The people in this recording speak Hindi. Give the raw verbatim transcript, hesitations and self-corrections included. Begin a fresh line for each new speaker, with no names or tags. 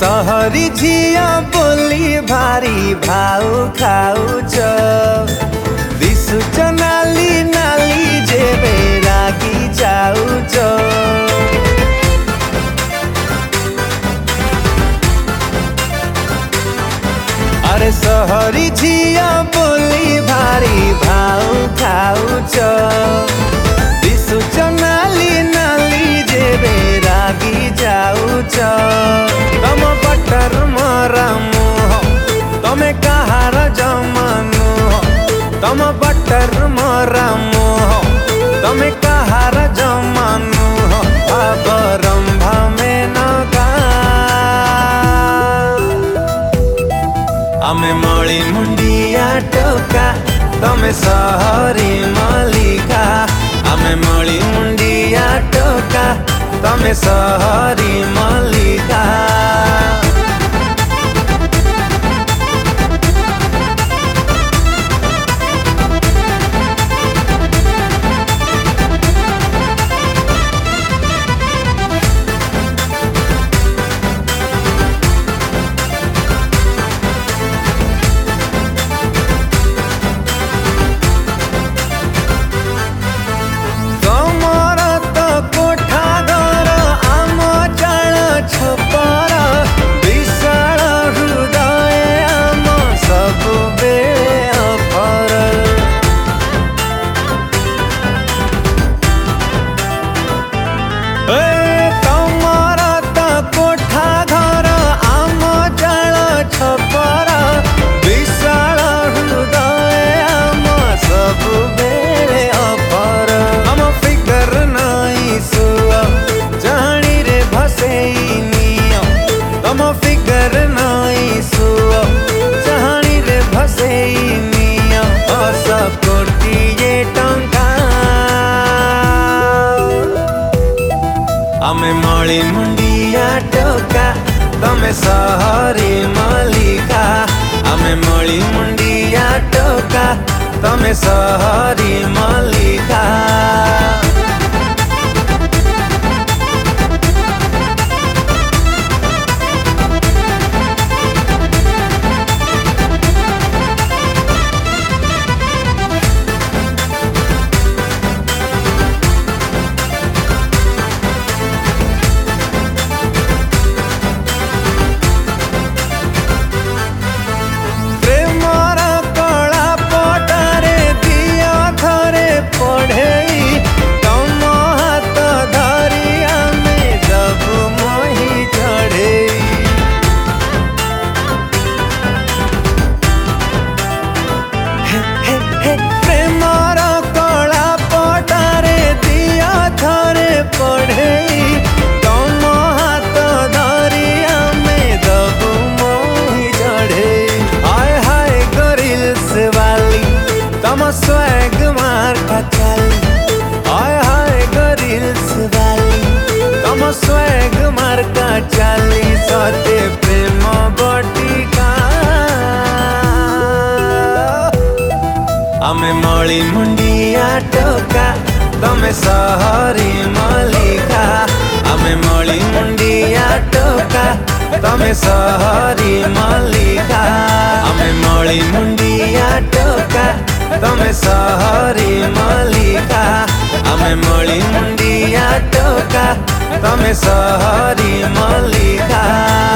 सहरी झिया बोली भारी भाउ खाउछ दिसुच नाली नाली जेबे रागी जाउछ। अरे सहरी झिया बोली भारी भाउ खाउछ दिसुच नाली नाली जेबे रागी जाउछ। तम बटर मोरा मुह तमे कहार जमानु हो, तम बटर मोरा मुह तमे कहार जमानु हो। रंभा में नगा आमे मली मुंडिया टोका तमे सहरी मलिका। आमे मली मुंडिया टोका तमे सहरी मलिका। आमे मली मुंडिया टोका तमे सहरी मलिका। आमे मली मुंडिया टोका तमे सहरी मलिका। स्वैग मार का चाली आय हाय गरिल्स वाली तम स्वैग मार का चाली सते प्रेम बटिका। आमे मली मुंडिया टोका तमे सहरी मलिका। आमे मली मुंडिया टोका तमे सहरी मलिका। आमे मली मुंडिया टोका तमे सहरी मलिका। आमे मली मुंडिया टोका तमे सहरी मलिका।